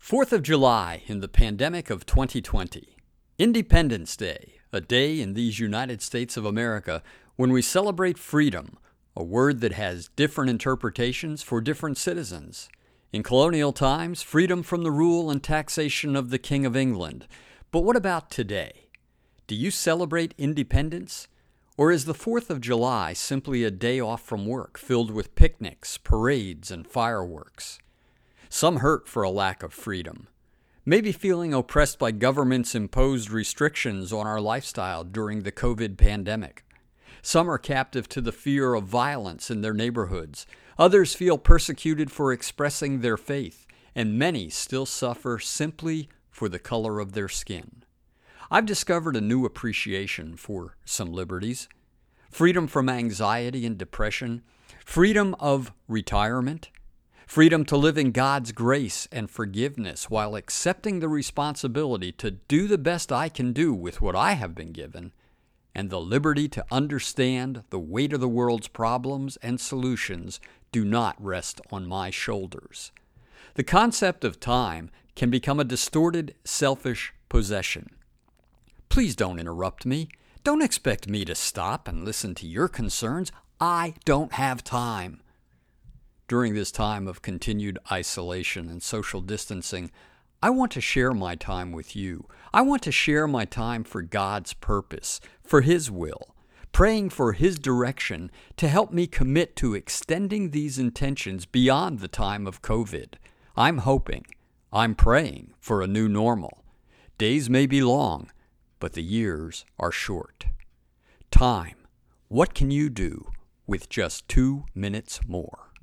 4th of July in the pandemic of 2020. Independence Day, a day in these United States of America when we celebrate freedom, a word that has different interpretations for different citizens. In colonial times, freedom from the rule and taxation of the King of England. But what about today? Do you celebrate independence? Or is the 4th of July simply a day off from work filled with picnics, parades, and fireworks? Some hurt for a lack of freedom, maybe feeling oppressed by government's imposed restrictions on our lifestyle during the COVID pandemic. Some are captive to the fear of violence in their neighborhoods. Others feel persecuted for expressing their faith, and many still suffer simply for the color of their skin. I've discovered a new appreciation for some liberties. Freedom from anxiety and depression, freedom of retirement, freedom to live in God's grace and forgiveness while accepting the responsibility to do the best I can do with what I have been given, and the liberty to understand the weight of the world's problems and solutions do not rest on my shoulders. The concept of time can become a distorted, selfish possession. Please don't interrupt me. Don't expect me to stop and listen to your concerns. I don't have time. During this time of continued isolation and social distancing, I want to share my time with you. I want to share my time for God's purpose, for His will, praying for His direction to help me commit to extending these intentions beyond the time of COVID. I'm hoping, I'm praying for a new normal. Days may be long, but the years are short. Time. What can you do with just 2 minutes more?